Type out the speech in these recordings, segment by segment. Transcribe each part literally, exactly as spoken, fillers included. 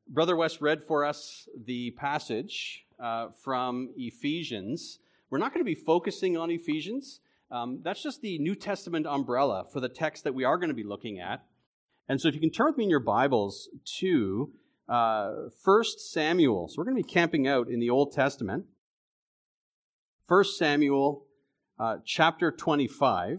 Brother West read for us the passage uh, from Ephesians. We're not going to be focusing on Ephesians. Um, that's just the New Testament umbrella for the text that we are going to be looking at. And so if you can turn with me in your Bibles to uh, First Samuel. So we're going to be camping out in the Old Testament. First Samuel uh, chapter twenty-five.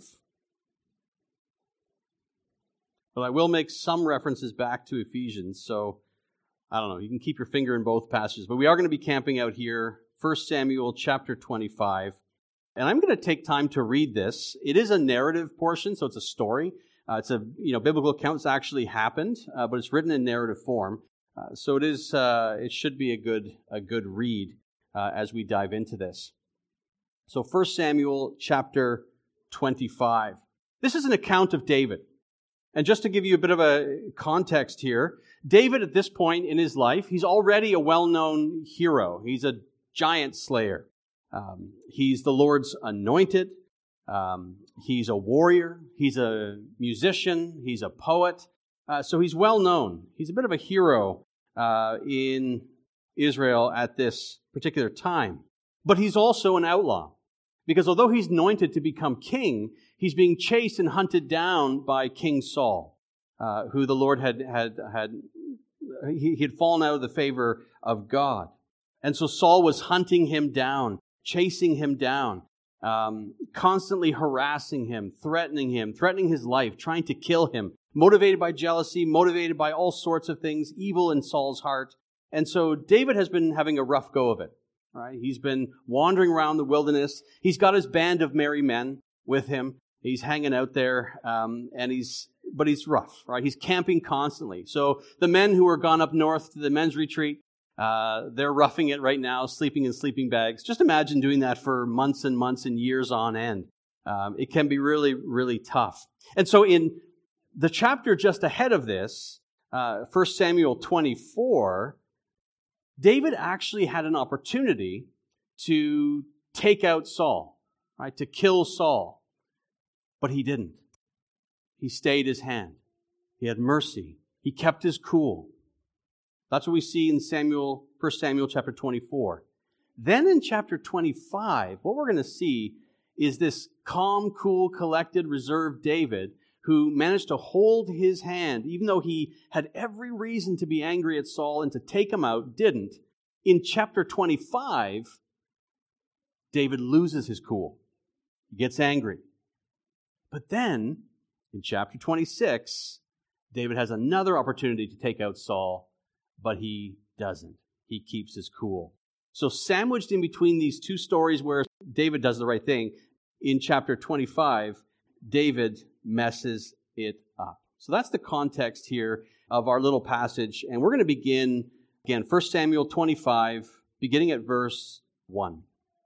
But I will make some references back to Ephesians, so I don't know, you can keep your finger in both passages. But we are going to be camping out here, First Samuel chapter twenty-five. And I'm going to take time to read this. It is a narrative portion, so it's a story. Uh, it's a, you know, biblical account that's actually happened, uh, but it's written in narrative form. Uh, so it is, uh, it should be a good, a good read uh, as we dive into this. So First Samuel chapter twenty-five. This is an account of David. And just to give you a bit of a context here, David at this point in his life, he's already a well-known hero. He's a giant slayer. Um, he's the Lord's anointed. Um, he's a warrior. He's a musician. He's a poet. Uh, so he's well-known. He's a bit of a hero uh, in Israel at this particular time. But he's also an outlaw. Because although he's anointed to become king, he's being chased and hunted down by King Saul, uh, who the Lord had, had, had, he, he had fallen out of the favor of God. And so Saul was hunting him down, chasing him down, um, constantly harassing him, threatening him, threatening his life, trying to kill him, motivated by jealousy, motivated by all sorts of things, evil in Saul's heart. And so David has been having a rough go of it. Right? He's been wandering around the wilderness. He's got his band of merry men with him. He's hanging out there, um, and he's but he's rough. Right? He's camping constantly. So the men who are gone up north to the men's retreat, uh, they're roughing it right now, sleeping in sleeping bags. Just imagine doing that for months and months and years on end. Um, it can be really, really tough. And so in the chapter just ahead of this, uh, First Samuel twenty-four. David actually had an opportunity to take out Saul, right? To kill Saul. But he didn't. He stayed his hand. He had mercy. He kept his cool. That's what we see in Samuel, First Samuel chapter twenty-four. Then in chapter twenty-five, what we're going to see is this calm, cool, collected, reserved David who managed to hold his hand, even though he had every reason to be angry at Saul and to take him out, didn't. In chapter twenty-five, David loses his cool. He gets angry. But then, in chapter twenty-six, David has another opportunity to take out Saul, but he doesn't. He keeps his cool. So sandwiched in between these two stories where David does the right thing, in chapter twenty-five, David messes it up. So that's the context here of our little passage. And we're going to begin, again, First Samuel twenty-five, beginning at verse one.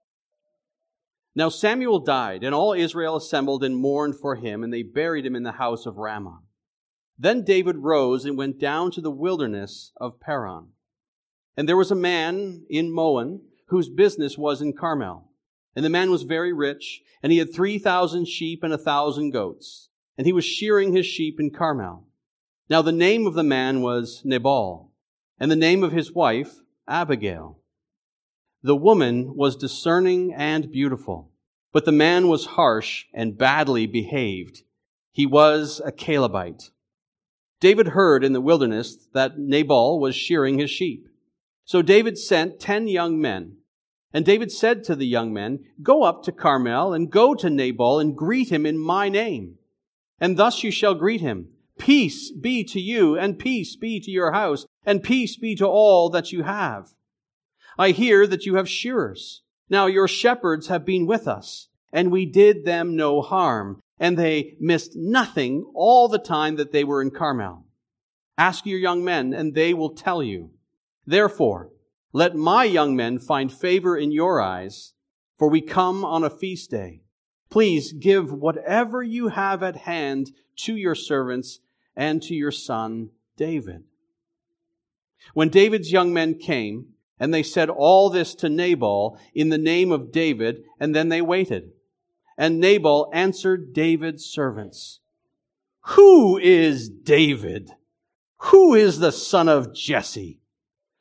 Now Samuel died, and all Israel assembled and mourned for him, and they buried him in the house of Ramah. Then David rose and went down to the wilderness of Paran. And there was a man in Moan whose business was in Carmel. And the man was very rich, and he had three thousand sheep and a thousand goats. And he was shearing his sheep in Carmel. Now the name of the man was Nabal, and the name of his wife, Abigail. The woman was discerning and beautiful, but the man was harsh and badly behaved. He was a Calebite. David heard in the wilderness that Nabal was shearing his sheep. So David sent ten young men. And David said to the young men, "Go up to Carmel and go to Nabal and greet him in my name. And thus you shall greet him. Peace be to you, and peace be to your house, and peace be to all that you have. I hear that you have shearers. Now your shepherds have been with us, and we did them no harm, and they missed nothing all the time that they were in Carmel. Ask your young men, and they will tell you. Therefore, let my young men find favor in your eyes, for we come on a feast day. Please give whatever you have at hand to your servants and to your son David." When David's young men came, and they said all this to Nabal in the name of David, and then they waited. And Nabal answered David's servants, "Who is David? Who is the son of Jesse?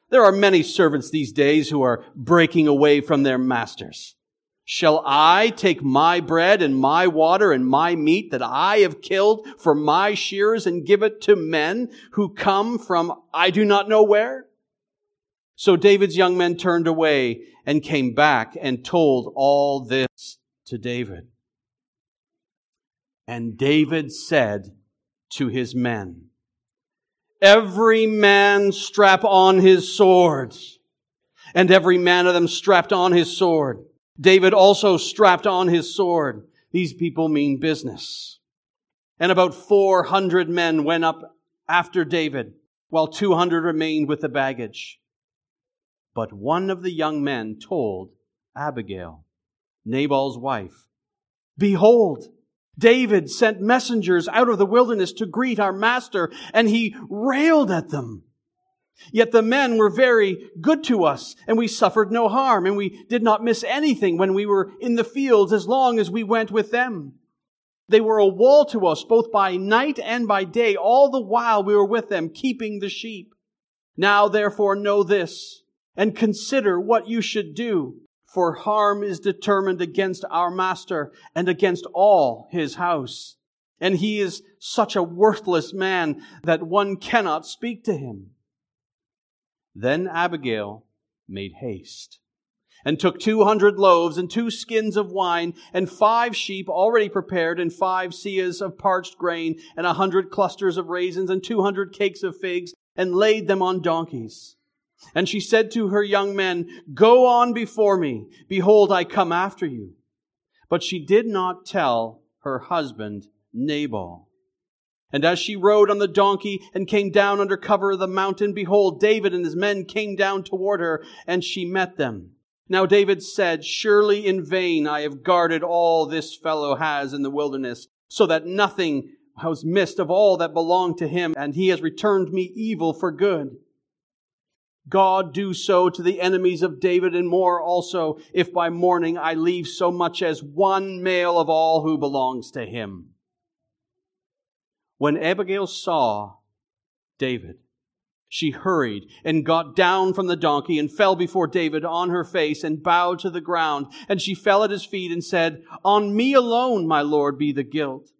There are many servants these days who are breaking away from their masters. Shall I take my bread and my water and my meat that I have killed for my shearers and give it to men who come from I do not know where?" So David's young men turned away and came back and told all this to David. And David said to his men, "Every man strap on his sword." And every man of them strapped on his sword. David also strapped on his sword. These people mean business. And about four hundred men went up after David, while two hundred remained with the baggage. But one of the young men told Abigail, Nabal's wife, "Behold, David sent messengers out of the wilderness to greet our master, and he railed at them. Yet the men were very good to us, and we suffered no harm, and we did not miss anything when we were in the fields as long as we went with them. They were a wall to us both by night and by day, all the while we were with them, keeping the sheep. Now therefore know this, and consider what you should do, for harm is determined against our master and against all his house. And he is such a worthless man that one cannot speak to him." Then Abigail made haste and took two hundred loaves and two skins of wine and five sheep already prepared and five seahs of parched grain and a hundred clusters of raisins and two hundred cakes of figs and laid them on donkeys. And she said to her young men, "Go on before me. Behold, I come after you." But she did not tell her husband Nabal. And as she rode on the donkey and came down under cover of the mountain, behold, David and his men came down toward her, and she met them. Now David said, "Surely in vain I have guarded all this fellow has in the wilderness, so that nothing was missed of all that belonged to him, and he has returned me evil for good. God do so to the enemies of David and more also, if by morning I leave so much as one male of all who belongs to him." When Abigail saw David, she hurried and got down from the donkey and fell before David on her face and bowed to the ground. And she fell at his feet and said, "On me alone, my lord, be the guilt.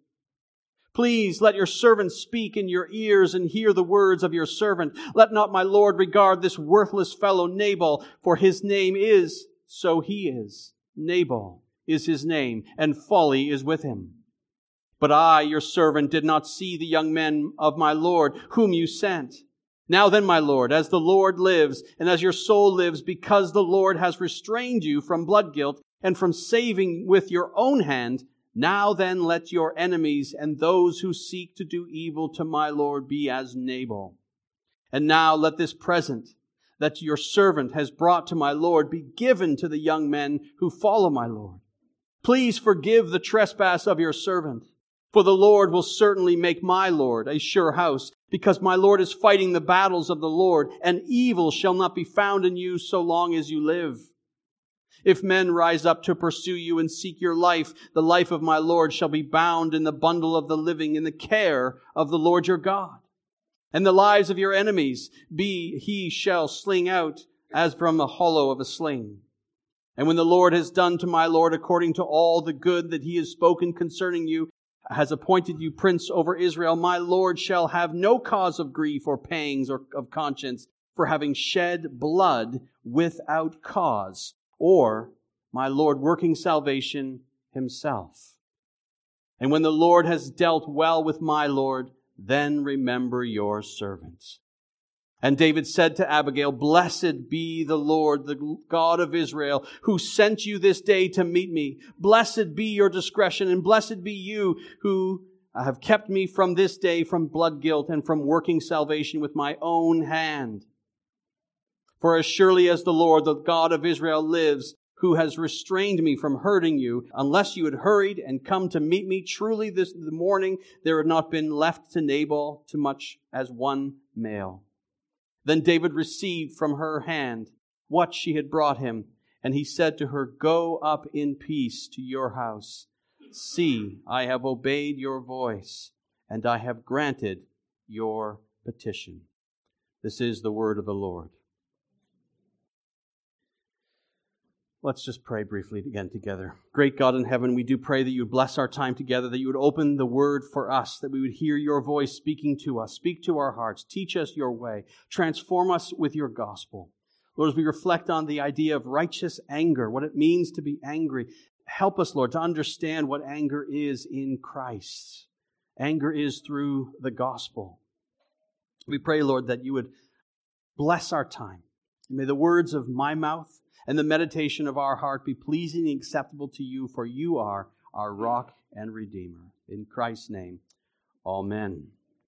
Please let your servant speak in your ears and hear the words of your servant. Let not my lord regard this worthless fellow Nabal, for his name is, so he is. Nabal is his name, and folly is with him. But I, your servant, did not see the young men of my lord, whom you sent. Now then, my lord, as the Lord lives, and as your soul lives, because the Lord has restrained you from blood guilt and from saving with your own hand, now then let your enemies and those who seek to do evil to my lord be as Nabal. And now let this present that your servant has brought to my lord be given to the young men who follow my lord. Please forgive the trespass of your servant. For the Lord will certainly make my Lord a sure house, because my Lord is fighting the battles of the Lord, and evil shall not be found in you so long as you live. If men rise up to pursue you and seek your life, the life of my Lord shall be bound in the bundle of the living in the care of the Lord your God. And the lives of your enemies be he shall sling out as from the hollow of a sling. And when the Lord has done to my Lord according to all the good that he has spoken concerning you, has appointed you prince over Israel, my Lord shall have no cause of grief or pangs or of conscience for having shed blood without cause, or my Lord working salvation himself. And when the Lord has dealt well with my Lord, then remember your servants." And David said to Abigail, "Blessed be the Lord, the God of Israel, who sent you this day to meet me. Blessed be your discretion, and blessed be you who have kept me from this day from blood guilt and from working salvation with my own hand. For as surely as the Lord, the God of Israel, lives, who has restrained me from hurting you, unless you had hurried and come to meet me, truly this the morning there had not been left to Nabal too much as one male." Then David received from her hand what she had brought him, and he said to her, "Go up in peace to your house. See, I have obeyed your voice, and I have granted your petition." This is the word of the Lord. Let's just pray briefly again together. Great God in heaven, we do pray that you would bless our time together, that you would open the word for us, that we would hear your voice speaking to us, speak to our hearts, teach us your way, transform us with your gospel. Lord, as we reflect on the idea of righteous anger, what it means to be angry, help us, Lord, to understand what anger is in Christ. Anger is through the gospel. We pray, Lord, that you would bless our time. May the words of my mouth and the meditation of our heart be pleasing and acceptable to you, for you are our rock and redeemer. In Christ's name, amen.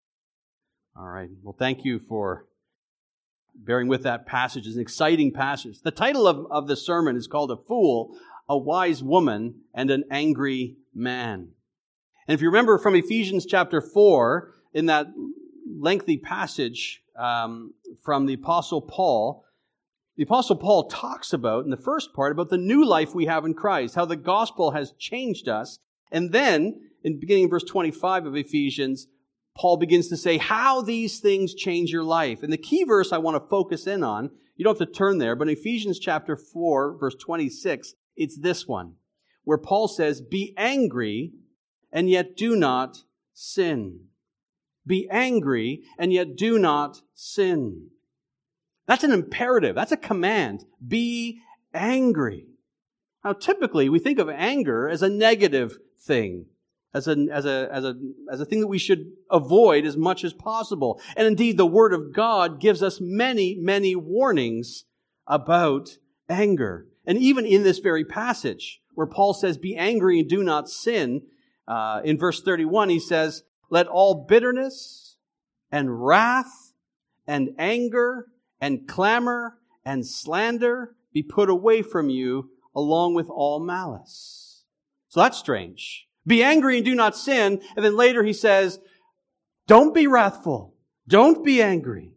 All right. Well, thank you for bearing with that passage. It's an exciting passage. The title of, of the sermon is called A Fool, a Wise Woman, and an Angry Man. And if you remember from Ephesians chapter four, in that lengthy passage um, from the Apostle Paul, the Apostle Paul talks about, in the first part, about the new life we have in Christ, how the gospel has changed us. And then, in beginning of verse twenty-five of Ephesians, Paul begins to say how these things change your life. And the key verse I want to focus in on, you don't have to turn there, but in Ephesians chapter four, verse twenty-six, it's this one, where Paul says, "Be angry, and yet do not sin." Be angry, and yet do not sin. That's an imperative. That's a command. Be angry. Now, typically, we think of anger as a negative thing, as a, as a, as a, as a thing that we should avoid as much as possible. And indeed, the Word of God gives us many, many warnings about anger. And even in this very passage, where Paul says, "Be angry and do not sin," uh, in verse thirty-one, he says, "Let all bitterness and wrath and anger and clamor and slander be put away from you, along with all malice." So that's strange. Be angry and do not sin. And then later he says, don't be wrathful. Don't be angry.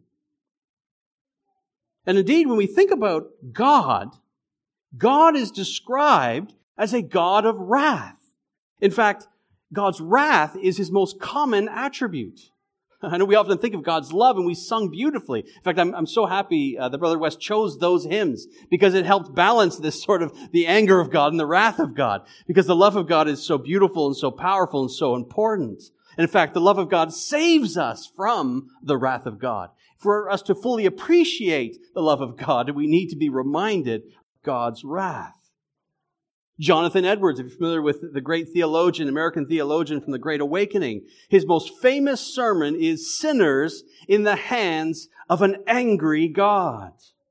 And indeed, when we think about God, God is described as a God of wrath. In fact, God's wrath is His most common attribute. I know we often think of God's love, and we sung beautifully. In fact, I'm, I'm so happy uh, that Brother West chose those hymns, because it helped balance this sort of the anger of God and the wrath of God, because the love of God is so beautiful and so powerful and so important. And in fact, the love of God saves us from the wrath of God. For us to fully appreciate the love of God, we need to be reminded of God's wrath. Jonathan Edwards, if you're familiar with the great theologian, American theologian from the Great Awakening, his most famous sermon is "Sinners in the Hands of an Angry God."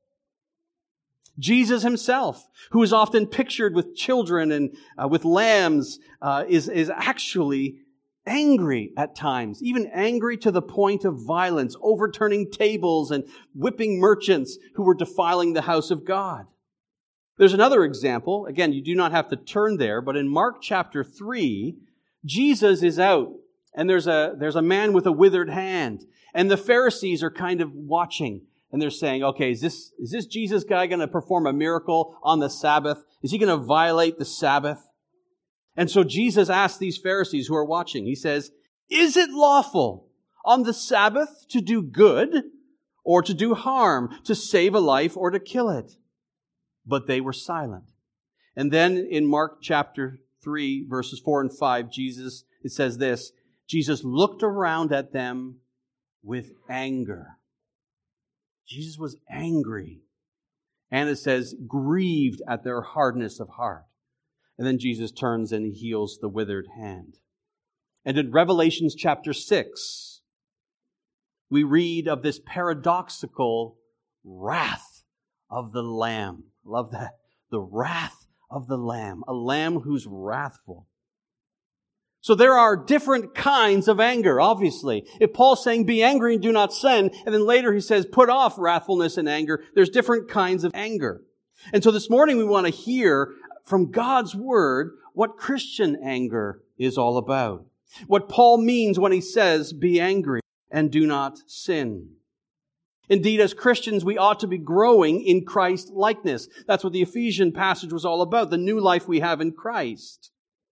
Jesus himself, who is often pictured with children and uh, with lambs, uh, is, is actually angry at times, even angry to the point of violence, overturning tables and whipping merchants who were defiling the house of God. There's another example. Again, you do not have to turn there, but in Mark chapter three, Jesus is out, and there's a, there's a man with a withered hand, and the Pharisees are kind of watching, and they're saying, okay, is this, is this Jesus guy going to perform a miracle on the Sabbath? Is he going to violate the Sabbath? And so Jesus asks these Pharisees who are watching, he says, "Is it lawful on the Sabbath to do good or to do harm, to save a life or to kill it?" But they were silent. And then in Mark chapter three, verses four and five, Jesus, it says this, Jesus looked around at them with anger. Jesus was angry. And it says, grieved at their hardness of heart. And then Jesus turns and he heals the withered hand. And in Revelation chapter six, we read of this paradoxical wrath of the Lamb. Love that. The wrath of the Lamb. A lamb who's wrathful. So there are different kinds of anger, obviously. If Paul's saying, be angry and do not sin, and then later he says, put off wrathfulness and anger, there's different kinds of anger. And so this morning we want to hear from God's Word what Christian anger is all about. What Paul means when he says, be angry and do not sin. Indeed, as Christians, we ought to be growing in Christ likeness. That's what the Ephesian passage was all about, the new life we have in Christ.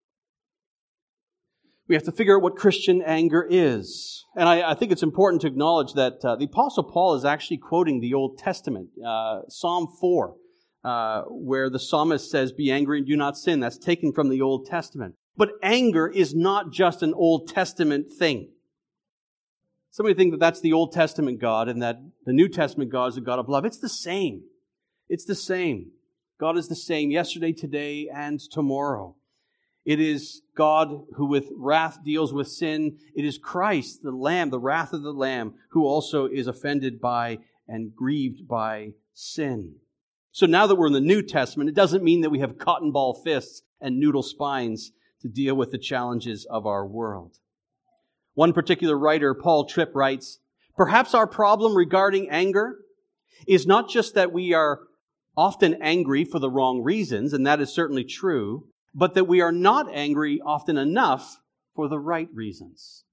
We have to figure out what Christian anger is. And I, I think it's important to acknowledge that uh, the Apostle Paul is actually quoting the Old Testament, uh, Psalm four. uh, where the psalmist says, be angry and do not sin. That's taken from the Old Testament. But anger is not just an Old Testament thing. Somebody think that that's the Old Testament God and that the New Testament God is a God of love. It's the same. It's the same. God is the same yesterday, today, and tomorrow. It is God who with wrath deals with sin. It is Christ, the Lamb, the wrath of the Lamb, who also is offended by and grieved by sin. So now that we're in the New Testament, it doesn't mean that we have cotton ball fists and noodle spines to deal with the challenges of our world. One particular writer, Paul Tripp, writes, perhaps our problem regarding anger is not just that we are often angry for the wrong reasons, and that is certainly true, but that we are not angry often enough for the right reasons.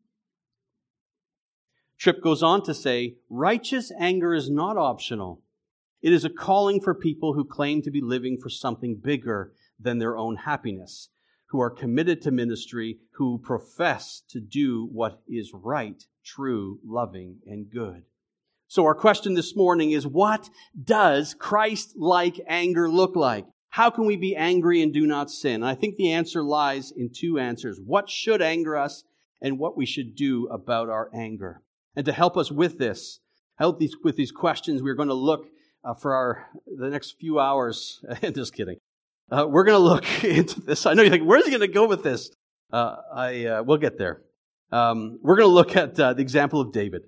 Tripp goes on to say, righteous anger is not optional. It is a calling for people who claim to be living for something bigger than their own happiness, who are committed to ministry, who profess to do what is right, true, loving, and good. So our question this morning is, what does Christ-like anger look like? How can we be angry and do not sin? And I think the answer lies in two answers. What should anger us and what we should do about our anger. And to help us with this, help these with these questions, we're going to look uh, for our the next few hours. Just kidding. Uh, we're going to look into this. I know you're like, where's he going to go with this? Uh, I uh, we'll get there. Um, we're going to look at uh, the example of David.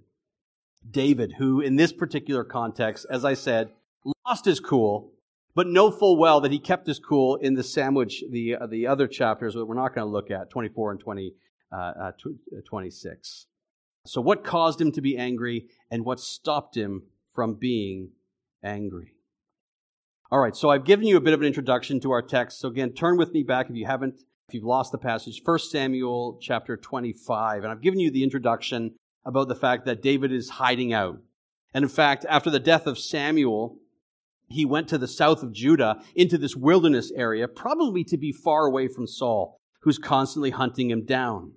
David, who in this particular context, as I said, lost his cool, but know full well that he kept his cool in the sandwich, the uh, the other chapters that we're not going to look at, twenty-four and twenty, uh, uh, twenty-six. So what caused him to be angry, and what stopped him from being angry? All right, so I've given you a bit of an introduction to our text. So again, turn with me back if you haven't, if you've lost the passage, First Samuel chapter twenty-five. And I've given you the introduction about the fact that David is hiding out. And in fact, after the death of Samuel, he went to the south of Judah into this wilderness area, probably to be far away from Saul, who's constantly hunting him down.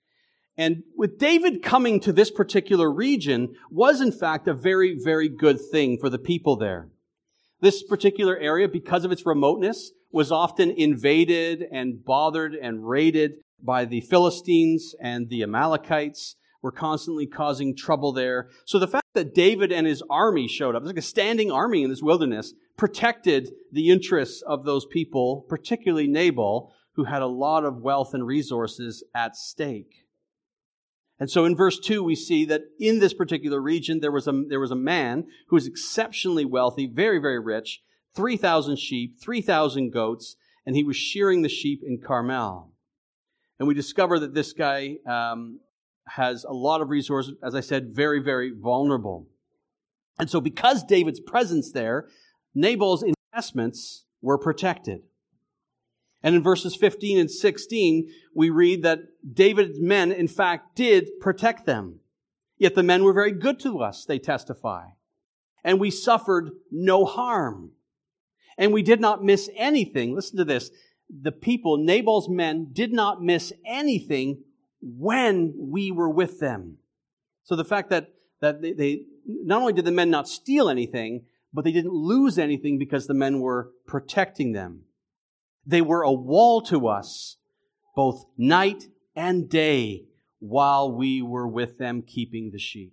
And with David coming to this particular region was in fact a very, very good thing for the people there. This particular area, because of its remoteness, was often invaded and bothered and raided by the Philistines and the Amalekites, were constantly causing trouble there. So the fact that David and his army showed up, it was like a standing army in this wilderness, protected the interests of those people, particularly Nabal, who had a lot of wealth and resources at stake. And so in verse two, we see that in this particular region, there was a, there was a man who was exceptionally wealthy, very, very rich, three thousand sheep, three thousand goats, and he was shearing the sheep in Carmel. And we discover that this guy um, has a lot of resources, as I said, very, very vulnerable. And so because David's presence there, Nabal's investments were protected. And in verses fifteen and sixteen, we read that David's men, in fact, did protect them. Yet the men were very good to us, they testify. And we suffered no harm. And we did not miss anything. Listen to this. The people, Nabal's men, did not miss anything when we were with them. So the fact that, that they, they, not only did the men not steal anything, but they didn't lose anything because the men were protecting them. They were a wall to us, both night and day, while we were with them keeping the sheep.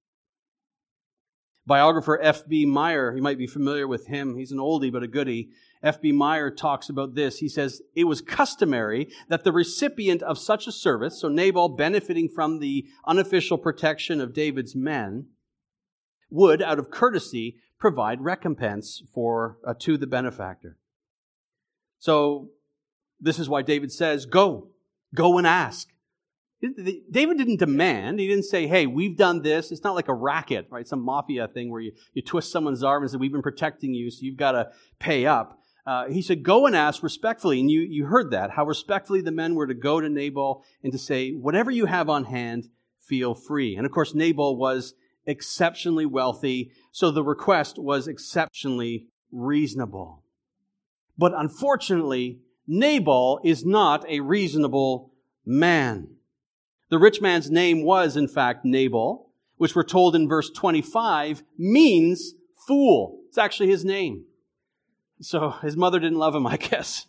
Biographer F B Meyer, you might be familiar with him. He's an oldie but a goodie. F B Meyer talks about this. He says, it was customary that the recipient of such a service, so Nabal benefiting from the unofficial protection of David's men, would, out of courtesy, provide recompense for uh, to the benefactor. So this is why David says, go, go and ask. David didn't demand. He didn't say, hey, we've done this. It's not like a racket, right? Some mafia thing where you, you twist someone's arm and say, we've been protecting you, so you've got to pay up. Uh, he said, go and ask respectfully. And you, you heard that, how respectfully the men were to go to Nabal and to say, whatever you have on hand, feel free. And of course, Nabal was exceptionally wealthy, so the request was exceptionally reasonable. But unfortunately, Nabal is not a reasonable man. The rich man's name was, in fact, Nabal, which we're told in verse twenty-five means fool. It's actually his name. So his mother didn't love him, I guess.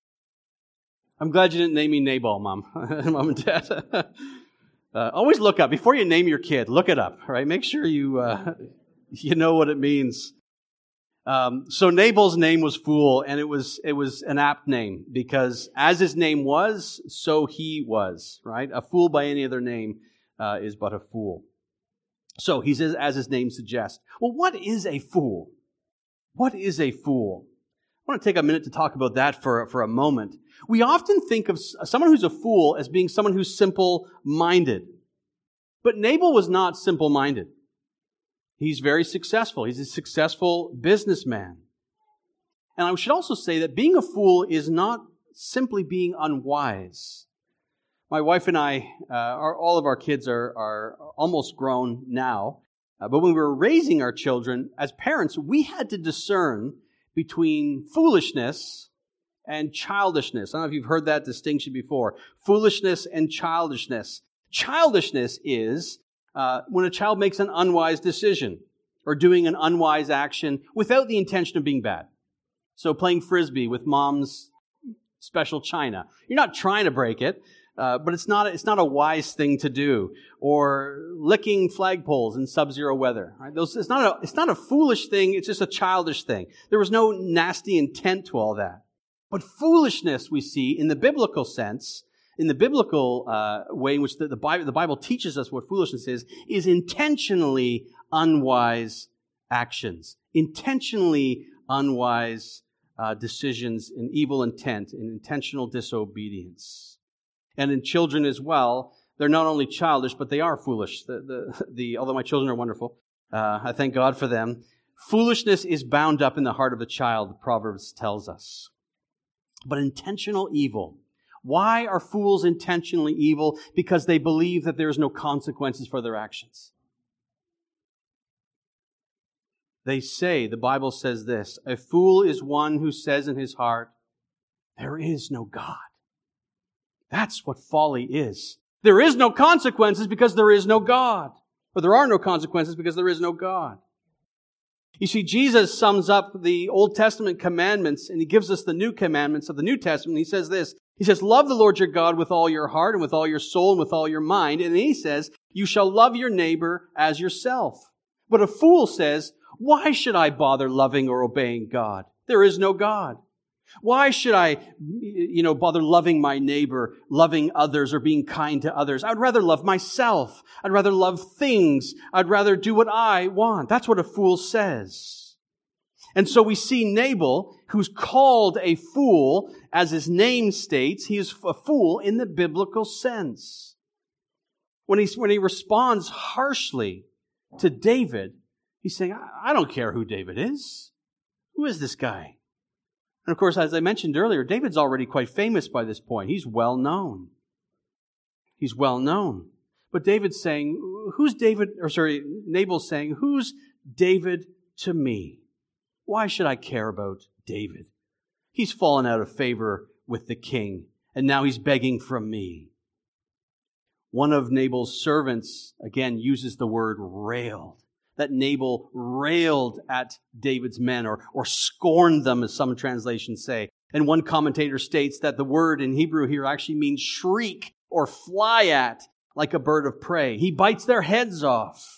I'm glad you didn't name me Nabal, Mom. Mom and Dad. uh, always look up. Before you name your kid, look it up, right? Make sure you uh, you know what it means. Um, so Nabal's name was Fool, and it was it was an apt name, because as his name was, so he was, right? A fool by any other name uh, is but a fool. So he says, as his name suggests. Well, what is a fool? What is a fool? I want to take a minute to talk about that for, for a moment. We often think of someone who's a fool as being someone who's simple-minded. But Nabal was not simple-minded. He's very successful. He's a successful businessman. And I should also say that being a fool is not simply being unwise. My wife and I, uh, our, all of our kids are, are almost grown now. Uh, but when we were raising our children, as parents, we had to discern between foolishness and childishness. I don't know if you've heard that distinction before. Foolishness and childishness. Childishness is uh, when a child makes an unwise decision or doing an unwise action without the intention of being bad. So playing frisbee with mom's special china. You're not trying to break it, uh, but it's not, it's not a wise thing to do. Or licking flagpoles in sub-zero weather. Right? Those, it's not a, it's not a foolish thing, it's just a childish thing. There was no nasty intent to all that. But foolishness, we see, in the biblical sense, in the biblical uh, way in which the, the, Bible, the Bible teaches us what foolishness is, is intentionally unwise actions. Intentionally unwise uh, decisions in evil intent, in intentional disobedience. And in children as well, they're not only childish, but they are foolish. The, the, the, although my children are wonderful, uh, I thank God for them. Foolishness is bound up in the heart of a child, the Proverbs tells us. But intentional evil. Why are fools intentionally evil? Because they believe that there is no consequences for their actions. They say, the Bible says this, a fool is one who says in his heart, there is no God. That's what folly is. There is no consequences because there is no God. Or there are no consequences because there is no God. You see, Jesus sums up the Old Testament commandments, and he gives us the new commandments of the New Testament. He says this, he says, love the Lord your God with all your heart and with all your soul and with all your mind. And then he says, you shall love your neighbor as yourself. But a fool says, why should I bother loving or obeying God? There is no God. Why should I, you know, bother loving my neighbor, loving others, or being kind to others? I'd rather love myself. I'd rather love things. I'd rather do what I want. That's what a fool says. And so we see Nabal, who's called a fool, as his name states, he is a fool in the biblical sense. When he, when he responds harshly to David, he's saying, I don't care who David is. Who is this guy? And of course, as I mentioned earlier, David's already quite famous by this point. He's well known. He's well known. But David's saying, who's David, or sorry, Nabal's saying, who's David to me? Why should I care about David? He's fallen out of favor with the king, and now he's begging from me. One of Nabal's servants, again, uses the word railed. That Nabal railed at David's men, or, or scorned them, as some translations say. And one commentator states that the word in Hebrew here actually means shriek or fly at, like a bird of prey. He bites their heads off.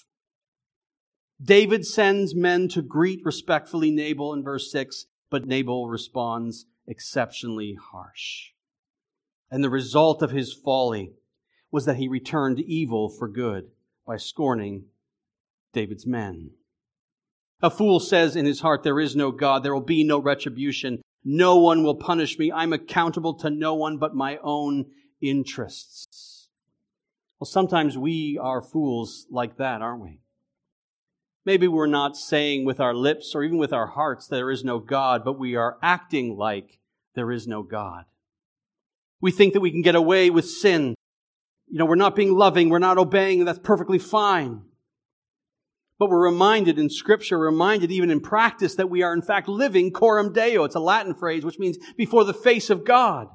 David sends men to greet respectfully Nabal in verse six, but Nabal responds exceptionally harsh. And the result of his folly was that he returned evil for good by scorning David's men. A fool says in his heart, there is no God, there will be no retribution, no one will punish me, I'm accountable to no one but my own interests. Well, sometimes we are fools like that, aren't we? Maybe we're not saying with our lips or even with our hearts there is no God, but we are acting like there is no God. We think that we can get away with sin. You know, we're not being loving, we're not obeying, and that's perfectly fine. But we're reminded in Scripture, reminded even in practice, that we are in fact living coram Deo. It's a Latin phrase which means before the face of God.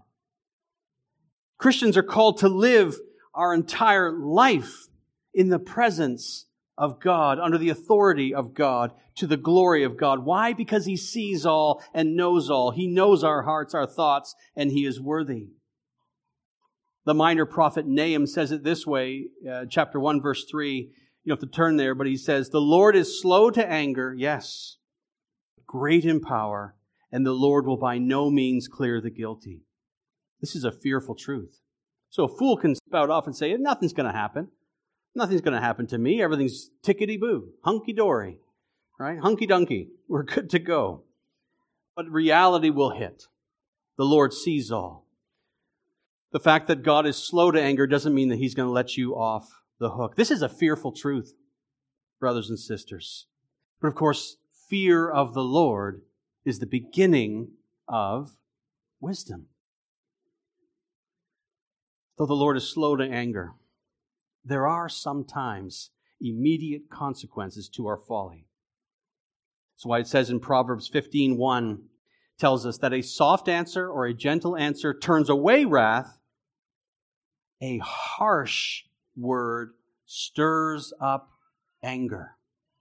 Christians are called to live our entire life in the presence of God, under the authority of God, to the glory of God. Why? Because He sees all and knows all. He knows our hearts, our thoughts, and He is worthy. The minor prophet Nahum says it this way, uh, chapter one, verse three. You don't have to turn there, but he says, "The Lord is slow to anger, yes, great in power, and the Lord will by no means clear the guilty." This is a fearful truth. So a fool can spout off and say, nothing's going to happen. Nothing's going to happen to me. Everything's tickety-boo, hunky-dory, right? Hunky-dunky. We're good to go. But reality will hit. The Lord sees all. The fact that God is slow to anger doesn't mean that He's going to let you off the hook. This is a fearful truth, brothers and sisters. But of course, fear of the Lord is the beginning of wisdom. Though the Lord is slow to anger, there are sometimes immediate consequences to our folly. That's why it says in Proverbs fifteen one, tells us that a soft answer or a gentle answer turns away wrath. A harsh word stirs up anger.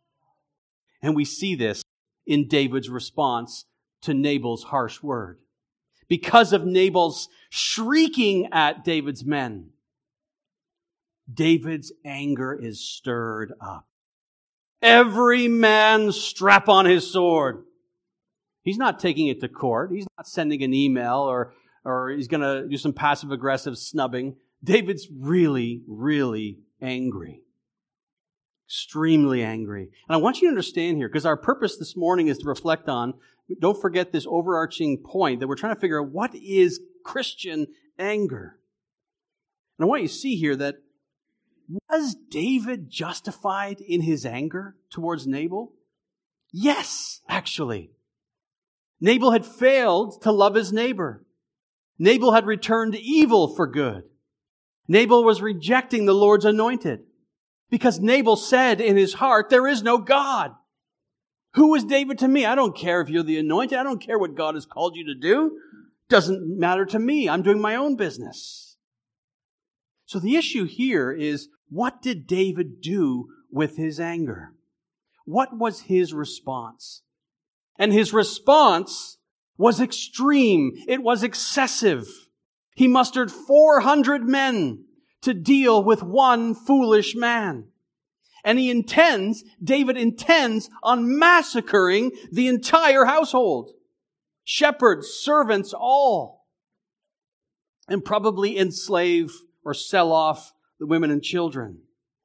And we see this in David's response to Nabal's harsh word. Because of Nabal's shrieking at David's men, David's anger is stirred up. Every man strap on his sword. He's not taking it to court. He's not sending an email or, or he's going to do some passive-aggressive snubbing. David's really, really angry. Extremely angry. And I want you to understand here, because our purpose this morning is to reflect on, don't forget this overarching point that we're trying to figure out what is Christian anger. And I want you to see here that was David justified in his anger towards Nabal? Yes, actually. Nabal had failed to love his neighbor. Nabal had returned evil for good. Nabal was rejecting the Lord's anointed because Nabal said in his heart, there is no God. Who is David to me? I don't care if you're the anointed. I don't care what God has called you to do. Doesn't matter to me. I'm doing my own business. So the issue here is, what did David do with his anger? What was his response? And his response was extreme. It was excessive. He mustered four hundred men to deal with one foolish man. And he intends, David intends on massacring the entire household. Shepherds, servants, all. And probably enslave or sell off the women and children.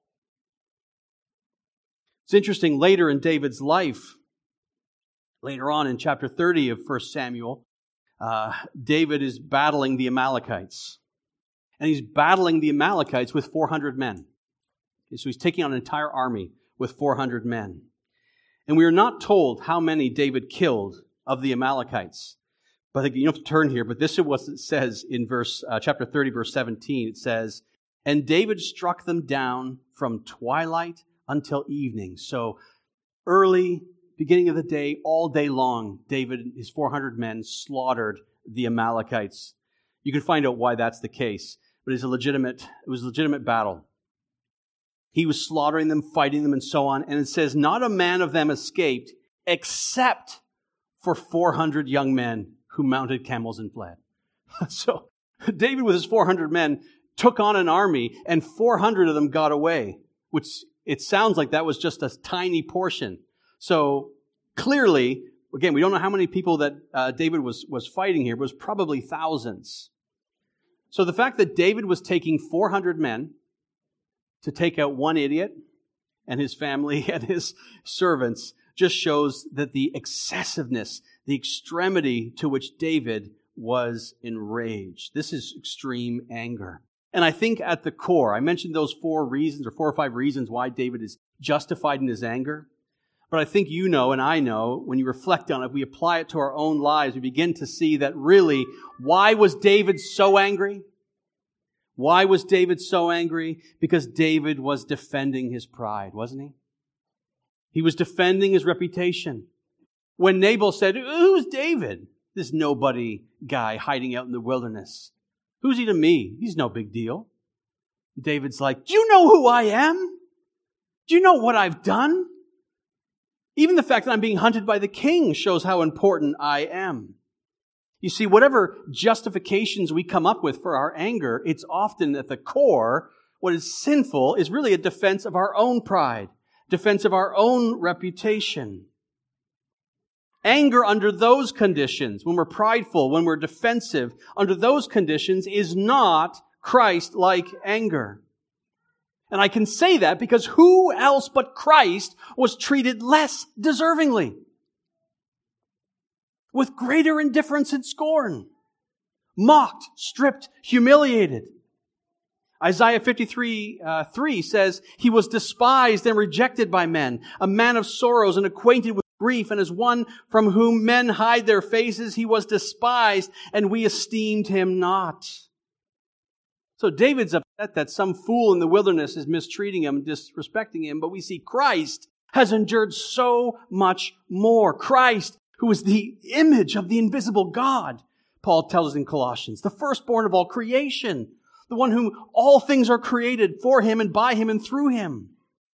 It's interesting, later in David's life, later on in chapter thirty of First Samuel, uh, David is battling the Amalekites. And he's battling the Amalekites with four hundred men. Okay, so he's taking on an entire army with four hundred men. And we are not told how many David killed of the Amalekites. But I think you don't have to turn here, but this is what it says in verse uh, chapter thirty, verse seventeen. It says, "And David struck them down from twilight until evening." So early, beginning of the day, all day long, David and his four hundred men slaughtered the Amalekites. You can find out why that's the case, but it's a legitimate, it was a legitimate battle. He was slaughtering them, fighting them, and so on. And it says, not a man of them escaped, except for four hundred young men who mounted camels and fled. So David with his four hundred men took on an army, and four hundred of them got away, which it sounds like that was just a tiny portion. So clearly, again, we don't know how many people that uh, David was, was fighting here, but it was probably thousands. So the fact that David was taking four hundred men to take out one idiot and his family and his servants just shows that the excessiveness, the extremity to which David was enraged. This is extreme anger. And I think at the core, I mentioned those four reasons or four or five reasons why David is justified in his anger. But I think you know and I know, when you reflect on it, if we apply it to our own lives, we begin to see that really, why was David so angry? Why was David so angry? Because David was defending his pride, wasn't he? He was defending his reputation. When Nabal said, "Who's David? This nobody guy hiding out in the wilderness. Who's he to me? He's no big deal." David's like, "Do you know who I am? Do you know what I've done? Even the fact that I'm being hunted by the king shows how important I am. You see, whatever justifications we come up with for our anger, it's often at the core, what is sinful is really a defense of our own pride, defense of our own reputation. Anger under those conditions, when we're prideful, when we're defensive, under those conditions is not Christ-like anger. And I can say that because who else but Christ was treated less deservingly? With greater indifference and scorn. Mocked, stripped, humiliated. Isaiah fifty-three, uh, three says, He was despised and rejected by men, a man of sorrows and acquainted with grief, and as one from whom men hide their faces, He was despised, and we esteemed Him not. So David's upset that some fool in the wilderness is mistreating him, disrespecting him, but we see Christ has endured so much more. Christ, who is the image of the invisible God, Paul tells us in Colossians, the firstborn of all creation, the one whom all things are created for Him and by Him and through Him.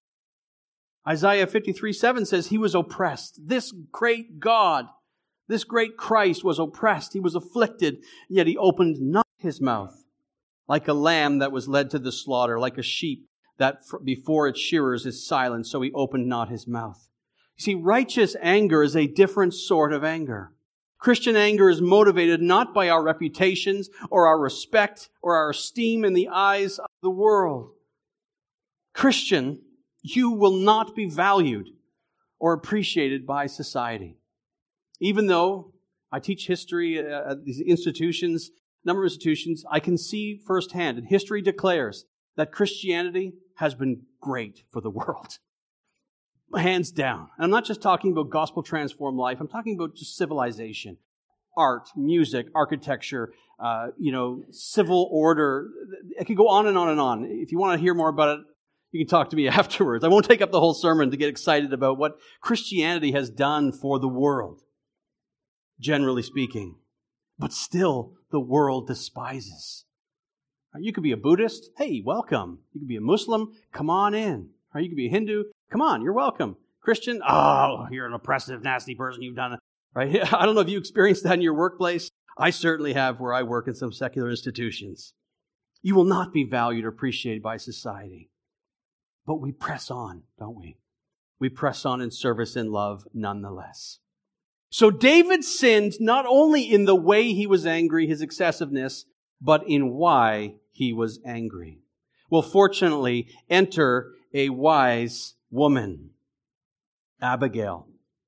Isaiah fifty-three, seven says, He was oppressed. This great God, this great Christ was oppressed. He was afflicted, yet He opened not His mouth. Like a lamb that was led to the slaughter, like a sheep that before its shearers is silent, so He opened not His mouth. You see, righteous anger is a different sort of anger. Christian anger is motivated not by our reputations or our respect or our esteem in the eyes of the world. Christian, you will not be valued or appreciated by society. Even though I teach history at these institutions, number of institutions, I can see firsthand, and history declares that Christianity has been great for the world. Hands down. And I'm not just talking about gospel-transformed life. I'm talking about just civilization. Art, music, architecture, uh, you know, civil order. I could go on and on and on. If you want to hear more about it, you can talk to me afterwards. I won't take up the whole sermon to get excited about what Christianity has done for the world, generally speaking. But still, the world despises. You could be a Buddhist. Hey, welcome. You could be a Muslim. Come on in. Or you could be a Hindu. Come on, you're welcome. Christian. Oh, you're an oppressive, nasty person. You've done it. Right? I don't know if you experienced that in your workplace. I certainly have where I work in some secular institutions. You will not be valued or appreciated by society. But we press on, don't we? We press on in service and love nonetheless. So David sinned not only in the way he was angry, his excessiveness, but in why he was angry. Well, fortunately, enter a wise woman, Abigail.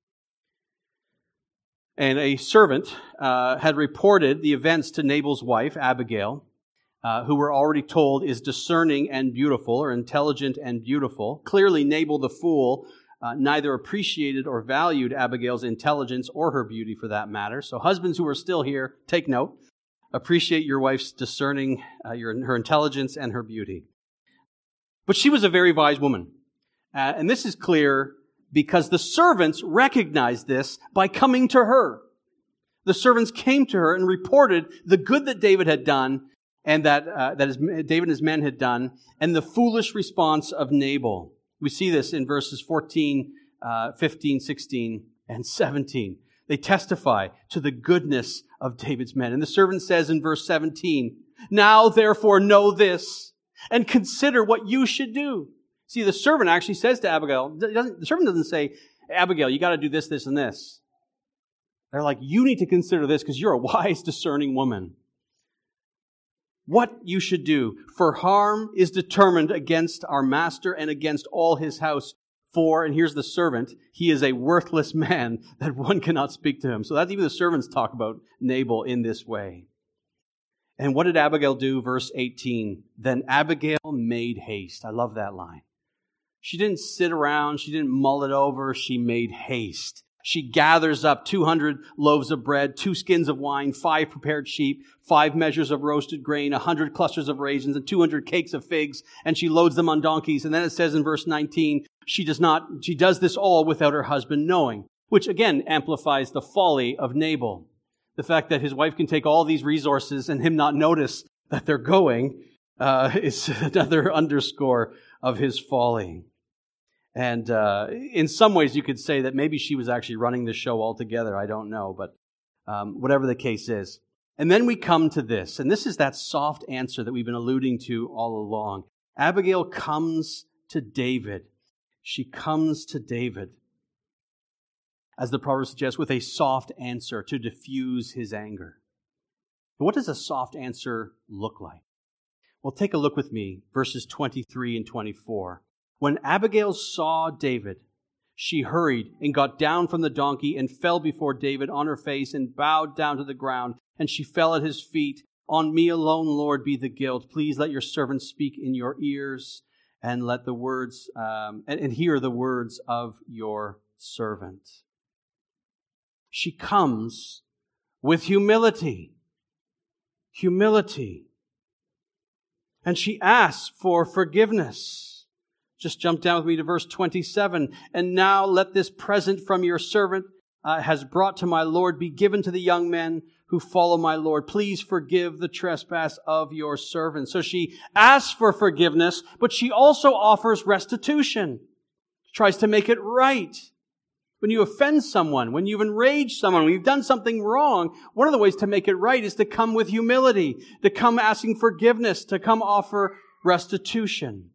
And a servant uh, had reported the events to Nabal's wife, Abigail, uh, who we're already told is discerning and beautiful, or intelligent and beautiful. Clearly, Nabal the fool Uh, neither appreciated or valued Abigail's intelligence or her beauty for that matter. So husbands who are still here, take note. Appreciate your wife's discerning, uh, your, her intelligence and her beauty. But she was a very wise woman. Uh, and this is clear because the servants recognized this by coming to her. The servants came to her and reported the good that David had done and that, uh, that his, David and his men had done, and the foolish response of Nabal. We see this in verses fourteen, uh, fifteen, sixteen, and seventeen. They testify to the goodness of David's men. And the servant says in verse seventeen, Now therefore know this, and consider what you should do. See, the servant actually says to Abigail, doesn't, the servant doesn't say, Abigail, you got to do this, this, and this. They're like, you need to consider this because you're a wise, discerning woman. What you should do, for harm is determined against our master and against all his house. For, and here's the servant, he is a worthless man that one cannot speak to him. So that's even the servants talk about Nabal in this way. And what did Abigail do? Verse eighteen. Then Abigail made haste. I love that line. She didn't sit around. She didn't mull it over. She made haste. She gathers up two hundred loaves of bread, two skins of wine, five prepared sheep, five measures of roasted grain, one hundred clusters of raisins, and two hundred cakes of figs, and she loads them on donkeys. And then it says in verse nineteen, she does not, she does this all without her husband knowing, which again amplifies the folly of Nabal. The fact that his wife can take all these resources and him not notice that they're going uh, is another underscore of his folly. And uh, in some ways, you could say that maybe she was actually running the show altogether. I don't know, but um, whatever the case is. And then we come to this, and this is that soft answer that we've been alluding to all along. Abigail comes to David. She comes to David, as the proverb suggests, with a soft answer to diffuse his anger. But what does a soft answer look like? Well, take a look with me, verses twenty-three and twenty-four. When Abigail saw David, she hurried and got down from the donkey and fell before David on her face and bowed down to the ground. And she fell at his feet. On me alone, Lord, be the guilt. Please let your servant speak in your ears and let the words um, and, and hear the words of your servant. She comes with humility. Humility. And she asks for forgiveness. Just jump down with me to verse twenty-seven. And now let this present from your servant uh, has brought to my Lord be given to the young men who follow my Lord. Please forgive the trespass of your servant. So she asks for forgiveness, but she also offers restitution. She tries to make it right. When you offend someone, when you've enraged someone, when you've done something wrong, one of the ways to make it right is to come with humility, to come asking forgiveness, to come offer restitution.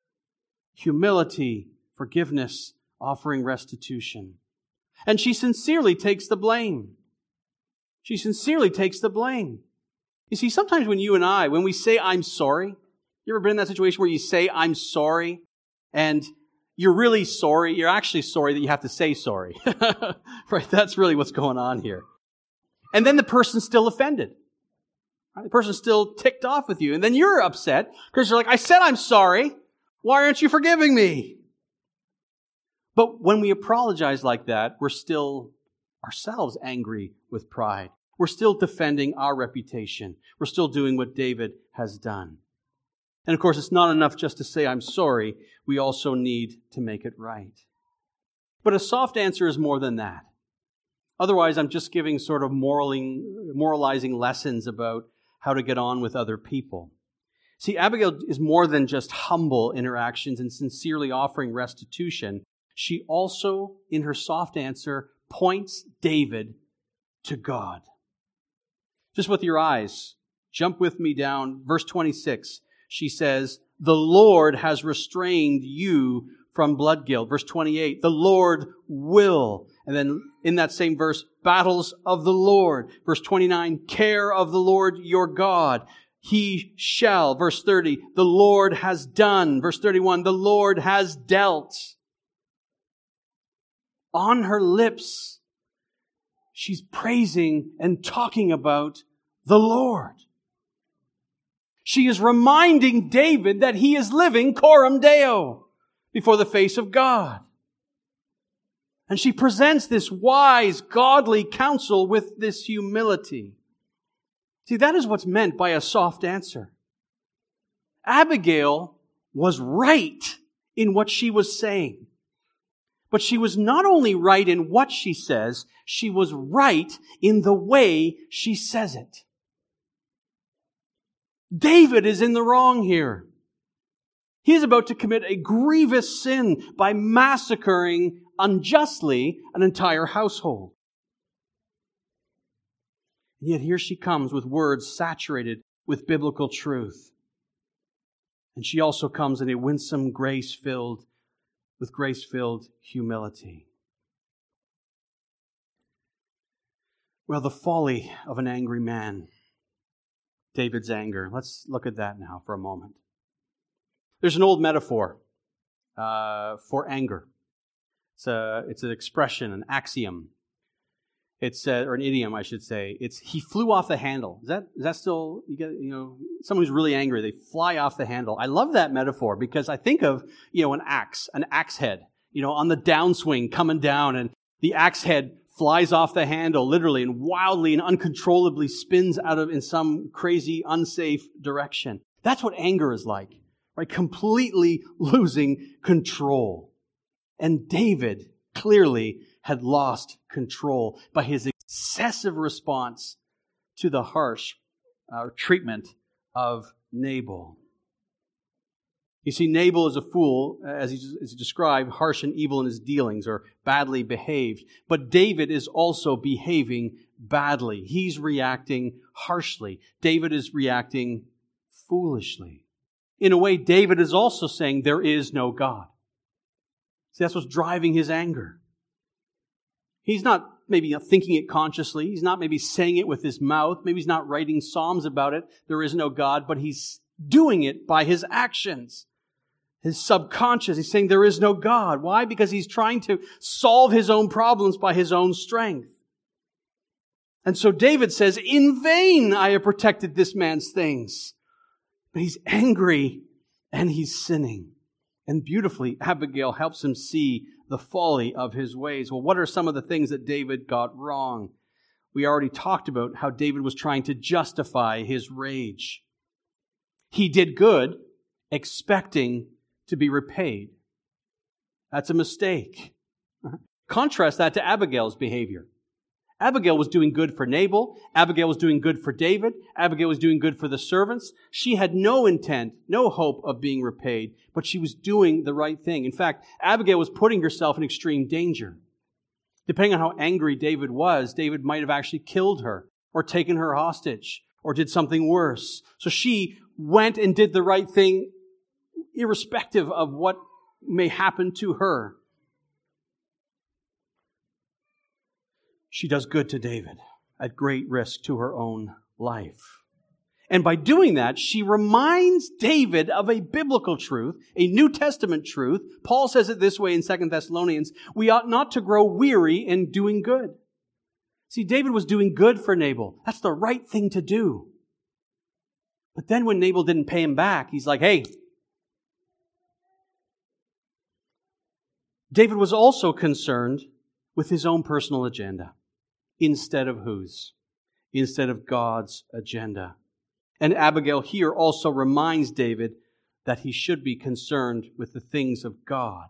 Humility, forgiveness, offering restitution. And she sincerely takes the blame. She sincerely takes the blame. You see, sometimes when you and I, when we say, I'm sorry, you ever been in that situation where you say, I'm sorry, and you're really sorry, you're actually sorry that you have to say sorry. Right? That's really what's going on here. And then the person's still offended. Right? The person's still ticked off with you. And then you're upset because you're like, I said I'm sorry. Why aren't you forgiving me? But when we apologize like that, we're still ourselves angry with pride. We're still defending our reputation. We're still doing what David has done. And of course, it's not enough just to say, I'm sorry. We also need to make it right. But a soft answer is more than that. Otherwise, I'm just giving sort of moraling, moralizing lessons about how to get on with other people. See, Abigail is more than just humble in her actions and sincerely offering restitution. She also, in her soft answer, points David to God. Just with your eyes, jump with me down. Verse twenty-six, she says, the Lord has restrained you from blood guilt. Verse twenty-eight, the Lord will. And then in that same verse, battles of the Lord. Verse twenty-nine, care of the Lord your God. He shall. Verse thirty, the Lord has done. Verse thirty-one, the Lord has dealt. On her lips, she's praising and talking about the Lord. She is reminding David that he is living coram Deo before the face of God. And she presents this wise, godly counsel with this humility. See, that is what's meant by a soft answer. Abigail was right in what she was saying. But she was not only right in what she says, she was right in the way she says it. David is in the wrong here. He is about to commit a grievous sin by massacring unjustly an entire household. And yet here she comes with words saturated with biblical truth. And she also comes in a winsome, grace-filled, with grace-filled humility. Well, the folly of an angry man. David's anger. Let's look at that now for a moment. There's an old metaphor uh, for anger. It's a, it's an expression, an axiom. It's uh, or an idiom, I should say. It's he flew off the handle. Is that is that still you get you know someone who's really angry? They fly off the handle. I love that metaphor because I think of you know an axe, an axe head, you know, on the downswing coming down, and the axe head flies off the handle literally and wildly and uncontrollably spins out of in some crazy, unsafe direction. That's what anger is like, right? Completely losing control. And David clearly had lost control by his excessive response to the harsh uh, treatment of Nabal. You see, Nabal is a fool, as he is described, harsh and evil in his dealings, or badly behaved. But David is also behaving badly. He's reacting harshly. David is reacting foolishly. In a way, David is also saying there is no God. See, that's what's driving his anger. He's not maybe thinking it consciously. He's not maybe saying it with his mouth. Maybe he's not writing psalms about it. There is no God, but he's doing it by his actions. His subconscious, he's saying there is no God. Why? Because he's trying to solve his own problems by his own strength. And so David says, in vain I have protected this man's things. But he's angry and he's sinning. And beautifully, Abigail helps him see the folly of his ways. Well, what are some of the things that David got wrong? We already talked about how David was trying to justify his rage. He did good, expecting to be repaid. That's a mistake. Contrast that to Abigail's behavior. Abigail was doing good for Nabal. Abigail was doing good for David. Abigail was doing good for the servants. She had no intent, no hope of being repaid, but she was doing the right thing. In fact, Abigail was putting herself in extreme danger. Depending on how angry David was, David might have actually killed her or taken her hostage or did something worse. So she went and did the right thing irrespective of what may happen to her. She does good to David at great risk to her own life. And by doing that, she reminds David of a biblical truth, a New Testament truth. Paul says it this way in Second Thessalonians, we ought not to grow weary in doing good. See, David was doing good for Nabal. That's the right thing to do. But then when Nabal didn't pay him back, he's like, hey. David was also concerned with his own personal agenda. Instead of whose? Instead of God's agenda. And Abigail here also reminds David that he should be concerned with the things of God.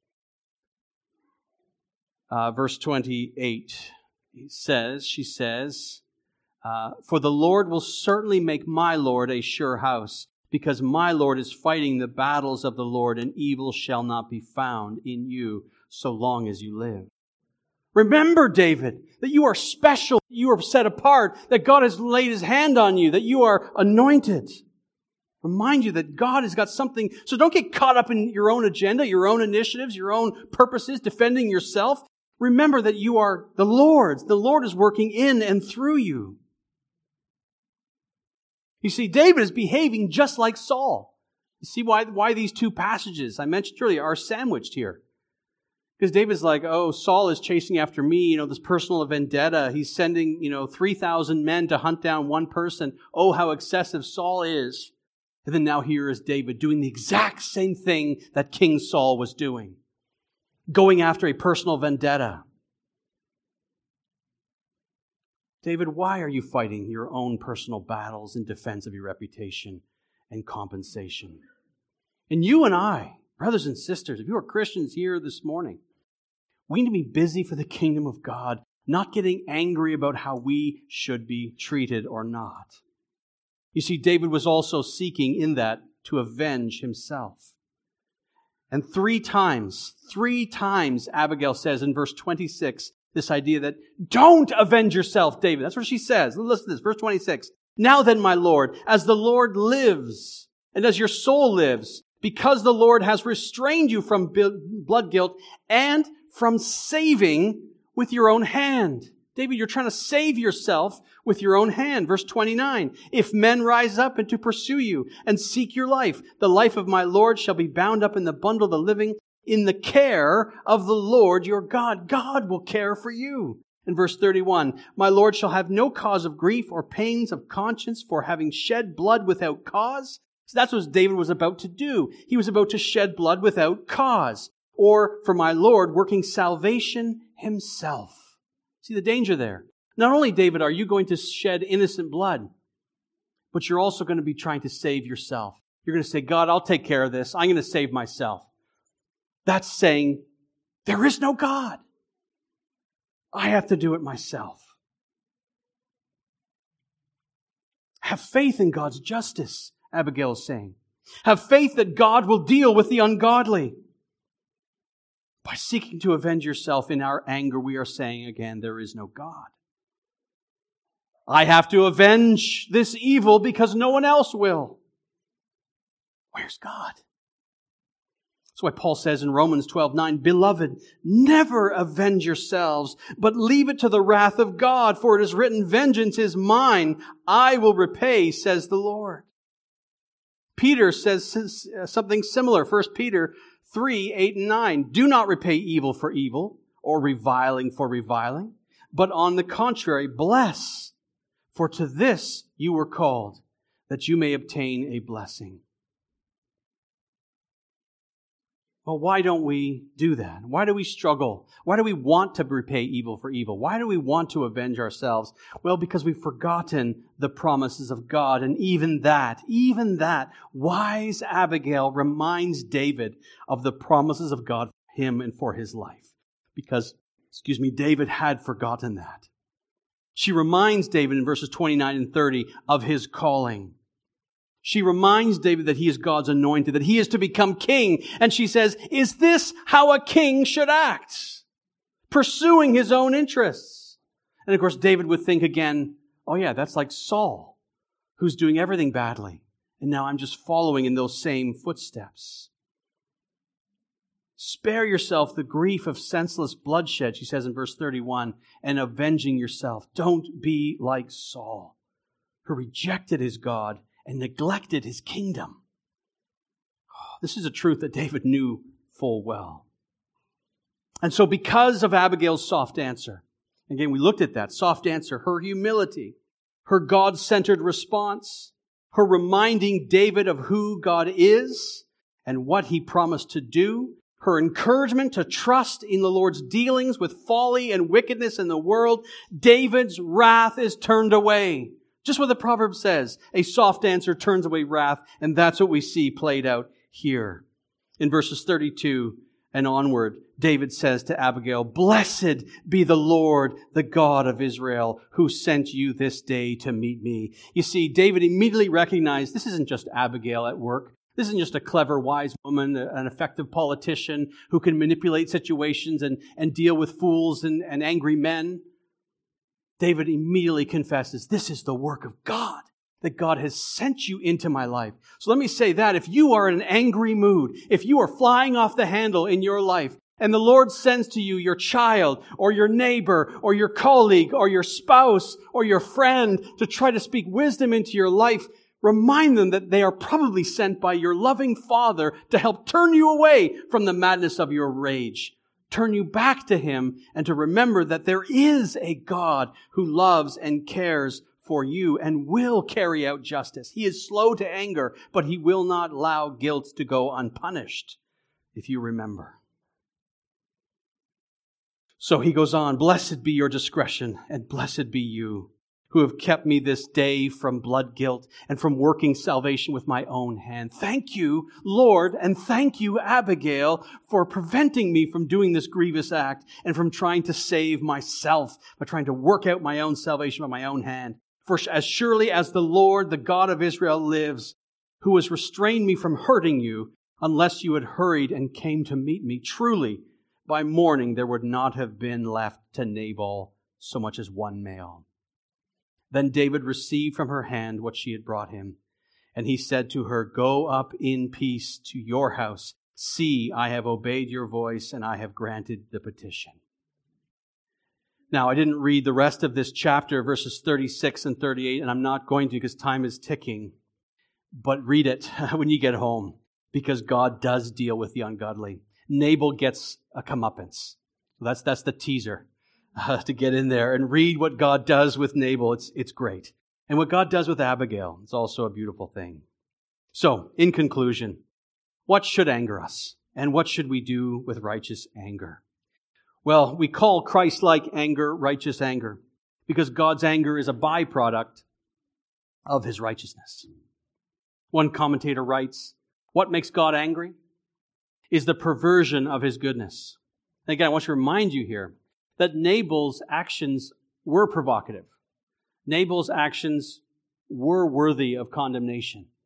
Uh, verse twenty-eight says, she says, uh, for the Lord will certainly make my Lord a sure house, because my Lord is fighting the battles of the Lord, and evil shall not be found in you so long as you live. Remember, David, that you are special, you are set apart, that God has laid His hand on you, that you are anointed. Remind you that God has got something. So don't get caught up in your own agenda, your own initiatives, your own purposes, defending yourself. Remember that you are the Lord's. The Lord is working in and through you. You see, David is behaving just like Saul. You see why, why these two passages I mentioned earlier are sandwiched here. Because David's like, oh, Saul is chasing after me, you know, this personal vendetta. He's sending, you know, three thousand men to hunt down one person. Oh, how excessive Saul is. And then now here is David doing the exact same thing that King Saul was doing. Going after a personal vendetta. David, why are you fighting your own personal battles in defense of your reputation and compensation? And you and I, brothers and sisters, if you are Christians here this morning, we need to be busy for the kingdom of God, not getting angry about how we should be treated or not. You see, David was also seeking in that to avenge himself. And three times, three times, Abigail says in verse twenty-six, this idea that don't avenge yourself, David. That's what she says. Listen to this, verse twenty-six. Now then, my Lord, as the Lord lives, and as your soul lives, because the Lord has restrained you from blood guilt and from saving with your own hand. David, you're trying to save yourself with your own hand. Verse twenty-nine. If men rise up and to pursue you and seek your life, the life of my Lord shall be bound up in the bundle of the living in the care of the Lord your God. God will care for you. In verse thirty-one, my Lord shall have no cause of grief or pains of conscience for having shed blood without cause. So that's what David was about to do. He was about to shed blood without cause. Or for my Lord, working salvation himself. See the danger there. Not only, David, are you going to shed innocent blood, but you're also going to be trying to save yourself. You're going to say, God, I'll take care of this. I'm going to save myself. That's saying, there is no God. I have to do it myself. Have faith in God's justice, Abigail is saying. Have faith that God will deal with the ungodly. By seeking to avenge yourself in our anger, we are saying again, there is no God. I have to avenge this evil because no one else will. Where's God? That's why Paul says in Romans twelve nine, Beloved, never avenge yourselves, but leave it to the wrath of God, for it is written, Vengeance is mine, I will repay, says the Lord. Peter says something similar, First Peter three eight and nine. Do not repay evil for evil, or reviling for reviling, but on the contrary, bless, for to this you were called, that you may obtain a blessing. Well, why don't we do that? Why do we struggle? Why do we want to repay evil for evil? Why do we want to avenge ourselves? Well, because we've forgotten the promises of God. And even that, even that, wise Abigail reminds David of the promises of God for him and for his life. Because, excuse me, David had forgotten that. She reminds David in verses twenty-nine and thirty of his calling. She reminds David that he is God's anointed, that he is to become king. And she says, is this how a king should act? Pursuing his own interests. And of course, David would think again, oh yeah, that's like Saul, who's doing everything badly. And now I'm just following in those same footsteps. Spare yourself the grief of senseless bloodshed, she says in verse thirty-one, and avenging yourself. Don't be like Saul, who rejected his God and neglected his kingdom. Oh, this is a truth that David knew full well. And so because of Abigail's soft answer, again, we looked at that soft answer, her humility, her God-centered response, her reminding David of who God is and what he promised to do, her encouragement to trust in the Lord's dealings with folly and wickedness in the world, David's wrath is turned away. Just what the proverb says, a soft answer turns away wrath, and that's what we see played out here. In verses thirty-two and onward, David says to Abigail, Blessed be the Lord, the God of Israel, who sent you this day to meet me. You see, David immediately recognized this isn't just Abigail at work. This isn't just a clever, wise woman, an effective politician who can manipulate situations and, and deal with fools and, and angry men. David immediately confesses, this is the work of God, that God has sent you into my life. So let me say that if you are in an angry mood, if you are flying off the handle in your life, and the Lord sends to you your child or your neighbor or your colleague or your spouse or your friend to try to speak wisdom into your life, remind them that they are probably sent by your loving Father to help turn you away from the madness of your rage. Turn you back to Him and to remember that there is a God who loves and cares for you and will carry out justice. He is slow to anger, but He will not allow guilt to go unpunished, if you remember. So he goes on, Blessed be your discretion, and blessed be you, who have kept me this day from blood guilt and from working salvation with my own hand. Thank you, Lord, and thank you, Abigail, for preventing me from doing this grievous act and from trying to save myself by trying to work out my own salvation by my own hand. For as surely as the Lord, the God of Israel, lives, who has restrained me from hurting you, unless you had hurried and came to meet me, truly, by morning there would not have been left to Nabal so much as one male. Then David received from her hand what she had brought him. And he said to her, Go up in peace to your house. See, I have obeyed your voice, and I have granted the petition. Now, I didn't read the rest of this chapter, verses thirty-six and thirty-eight, and I'm not going to because time is ticking. But read it when you get home, because God does deal with the ungodly. Nabal gets a comeuppance. That's, that's the teaser. Uh, to get in there and read what God does with Nabal. It's, it's great. And what God does with Abigail, it's also a beautiful thing. So, in conclusion, what should anger us? And what should we do with righteous anger? Well, we call Christ-like anger righteous anger because God's anger is a byproduct of His righteousness. One commentator writes, what makes God angry is the perversion of His goodness. And again, I want to remind you here that Nabal's actions were provocative. Nabal's actions were worthy of condemnation.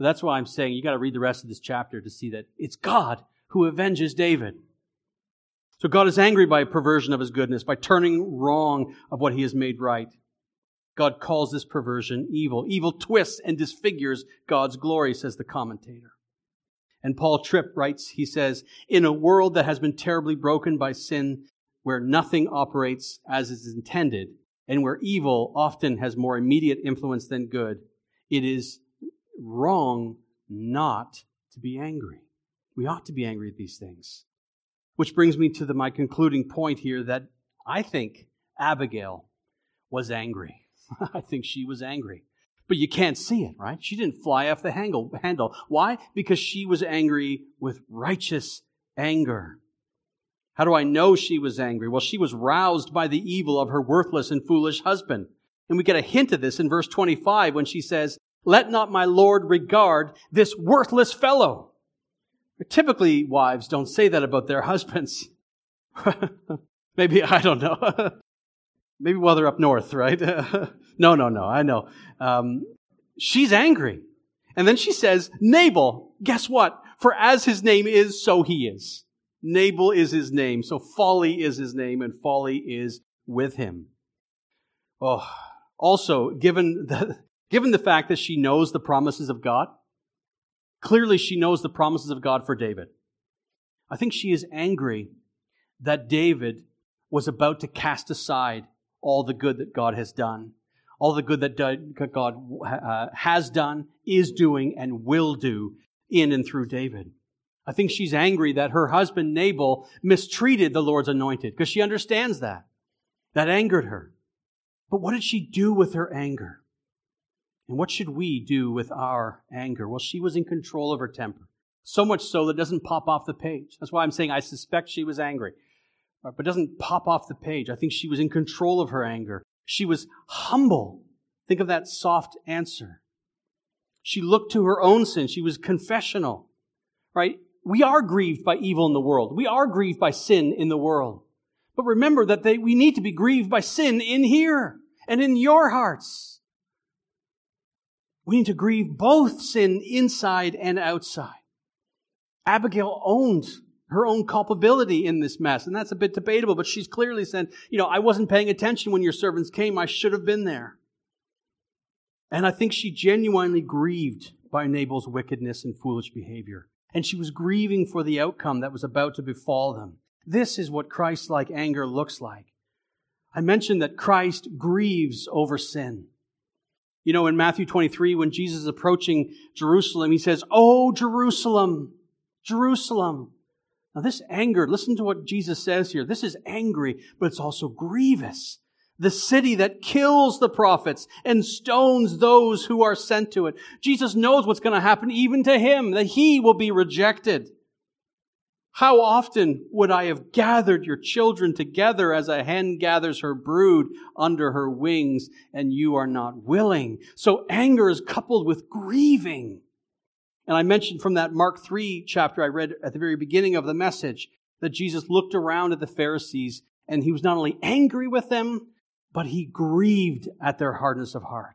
But that's why I'm saying you got to read the rest of this chapter to see that it's God who avenges David. So God is angry by a perversion of his goodness, by turning wrong of what he has made right. God calls this perversion evil. Evil twists and disfigures God's glory, says the commentator. And Paul Tripp writes, he says, in a world that has been terribly broken by sin, where nothing operates as is intended, and where evil often has more immediate influence than good, it is wrong not to be angry. We ought to be angry at these things. Which brings me to the, my concluding point here that I think Abigail was angry. I think she was angry. But you can't see it, right? She didn't fly off the handle. Why? Because she was angry with righteous anger. How do I know she was angry? Well, she was roused by the evil of her worthless and foolish husband. And we get a hint of this in verse twenty-five when she says, let not my Lord regard this worthless fellow. Typically, wives don't say that about their husbands. Maybe, I don't know. Maybe while they're up north, right? no, no, no, I know. Um, she's angry. And then she says, Nabal, guess what? For as his name is, so he is. Nabal is his name, so folly is his name, and folly is with him. Oh, also, given the, given the fact that she knows the promises of God, clearly she knows the promises of God for David. I think she is angry that David was about to cast aside all the good that God has done, all the good that God uh, has done, is doing, and will do in and through David. I think she's angry that her husband Nabal mistreated the Lord's anointed, because she understands that. That angered her. But what did she do with her anger? And what should we do with our anger? Well, she was in control of her temper. So much so that it doesn't pop off the page. That's why I'm saying I suspect she was angry. But it doesn't pop off the page. I think she was in control of her anger. She was humble. Think of that soft answer. She looked to her own sin. She was confessional. Right? We are grieved by evil in the world. We are grieved by sin in the world. But remember that they, we need to be grieved by sin in here and in your hearts. We need to grieve both sin inside and outside. Abigail owned her own culpability in this mess, and that's a bit debatable, but she's clearly said, you know, I wasn't paying attention when your servants came. I should have been there. And I think she genuinely grieved by Nabal's wickedness and foolish behavior. And she was grieving for the outcome that was about to befall them. This is what Christ-like anger looks like. I mentioned that Christ grieves over sin. You know, in Matthew twenty-three, when Jesus is approaching Jerusalem, he says, "Oh, Jerusalem, Jerusalem." Now this anger, listen to what Jesus says here. This is angry, but it's also grievous. The city that kills the prophets and stones those who are sent to it. Jesus knows what's going to happen even to him, that he will be rejected. How often would I have gathered your children together as a hen gathers her brood under her wings, and you are not willing? So anger is coupled with grieving. And I mentioned from that Mark three chapter I read at the very beginning of the message that Jesus looked around at the Pharisees and he was not only angry with them, but he grieved at their hardness of heart.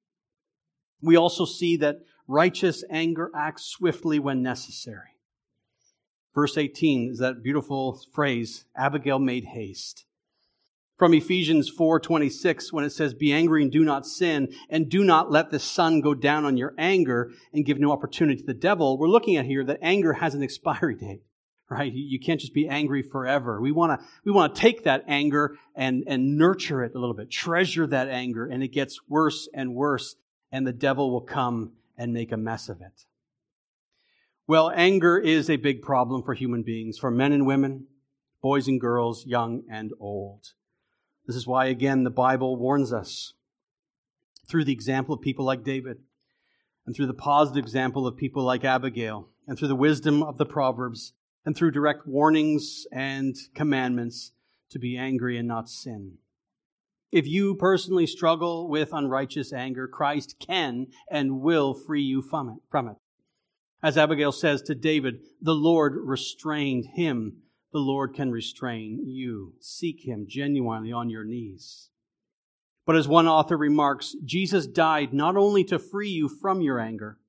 We also see that righteous anger acts swiftly when necessary. Verse eighteen is that beautiful phrase, Abigail made haste. From Ephesians four twenty-six, when it says, "Be angry and do not sin, and do not let the sun go down on your anger and give no opportunity to the devil," we're looking at here that anger has an expiry date. Right? You can't just be angry forever. We want to we want to take that anger and, and nurture it a little bit, treasure that anger, and it gets worse and worse, and the devil will come and make a mess of it. Well, anger is a big problem for human beings, for men and women, boys and girls, young and old. This is why, again, the Bible warns us through the example of people like David, and through the positive example of people like Abigail, and through the wisdom of the Proverbs, and through direct warnings and commandments to be angry and not sin. If you personally struggle with unrighteous anger, Christ can and will free you from it. From it. As Abigail says to David, the Lord restrained him. The Lord can restrain you. Seek him genuinely on your knees. But as one author remarks, Jesus died not only to free you from your anger,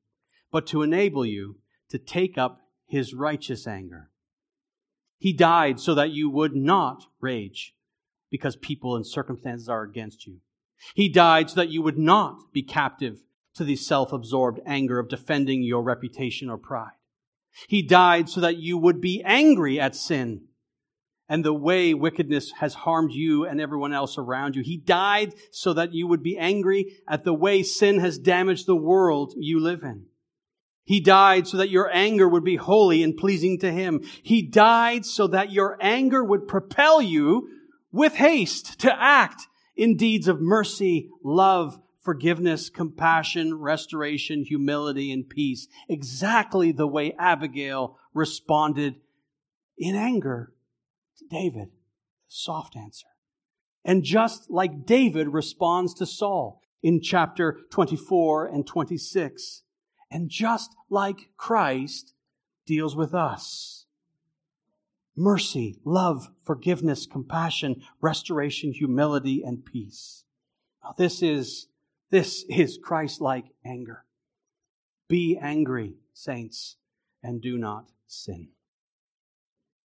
but to enable you to take up His righteous anger. He died so that you would not rage because people and circumstances are against you. He died so that you would not be captive to the self-absorbed anger of defending your reputation or pride. He died so that you would be angry at sin and the way wickedness has harmed you and everyone else around you. He died so that you would be angry at the way sin has damaged the world you live in. He died so that your anger would be holy and pleasing to Him. He died so that your anger would propel you with haste to act in deeds of mercy, love, forgiveness, compassion, restoration, humility, and peace. Exactly the way Abigail responded in anger to David. Soft answer. And just like David responds to Saul in chapter twenty-four and twenty-six. And just like Christ deals with us. Mercy, love, forgiveness, compassion, restoration, humility, and peace. Now this is, this is Christ-like anger. Be angry, saints, and do not sin.